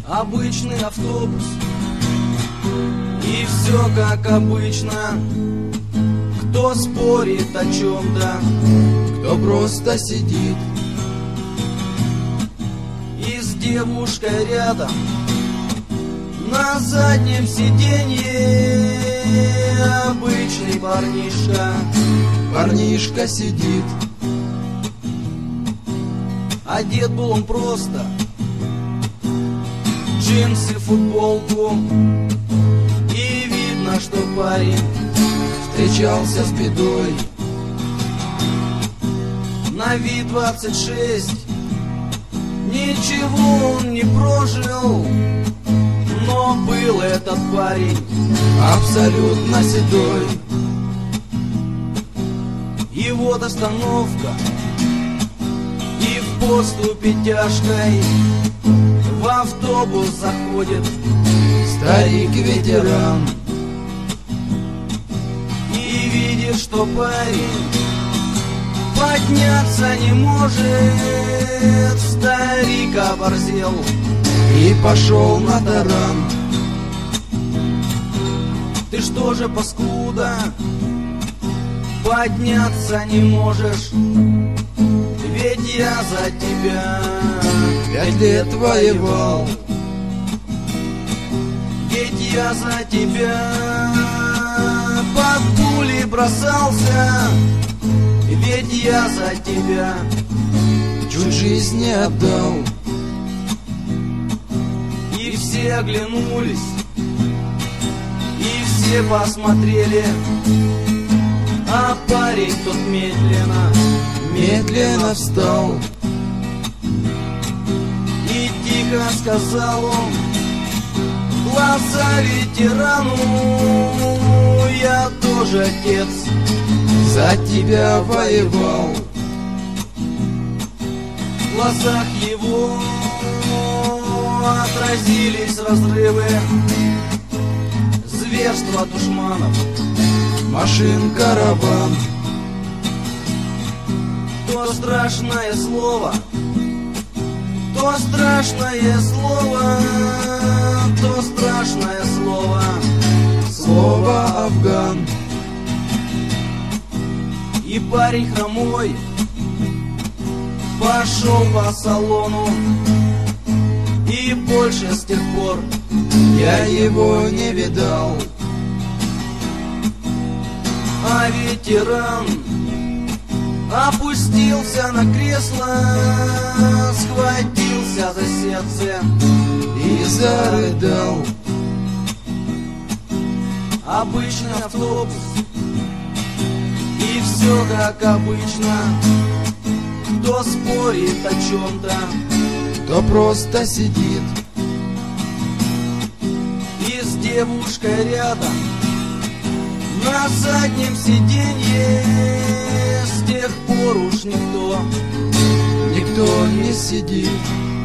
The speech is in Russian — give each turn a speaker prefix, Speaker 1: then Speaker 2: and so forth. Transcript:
Speaker 1: Обычный автобус, и все как обычно. Кто спорит о чем-то,
Speaker 2: кто просто сидит,
Speaker 1: и с девушкой рядом на заднем сиденье обычный
Speaker 2: парнишка сидит.
Speaker 1: Одет был он просто, джинсы, футболку, и видно, что парень
Speaker 2: встречался с бедой.
Speaker 1: На вид 26, ничего он не прожил, но был этот парень
Speaker 2: абсолютно седой.
Speaker 1: И вот остановка, и в поступе тяжкой в автобус заходит
Speaker 2: старик-ветеран.
Speaker 1: И видит, что парень подняться не может. Старик оборзел
Speaker 2: и пошел на таран.
Speaker 1: Ты что же, паскуда, подняться не можешь? Ведь я за тебя
Speaker 2: 5 лет воевал.
Speaker 1: Ведь я за тебя под пули бросался. Ведь я за тебя
Speaker 2: чуть жизнь не отдал.
Speaker 1: И все оглянулись, и все посмотрели, а парень тот медленно
Speaker 2: встал.
Speaker 1: И тихо сказал он в глаза ветерану: я тоже, отец,
Speaker 2: за тебя воевал.
Speaker 1: В глазах его отразились разрывы, зверства душманов,
Speaker 2: машин, караван.
Speaker 1: То страшное слово, то страшное слово, то страшное слово,
Speaker 2: слово Афган.
Speaker 1: И парень хромой пошел по салону, и больше с тех пор
Speaker 2: я его не видал.
Speaker 1: А ветеран опустился на кресло, схватился за сердце
Speaker 2: и зарыдал.
Speaker 1: Обычный автобус, и все как обычно. Кто спорит о чем-то,
Speaker 2: кто просто сидит,
Speaker 1: и с девушкой рядом на заднем сиденье. С тех пор уж никто
Speaker 2: не сидит.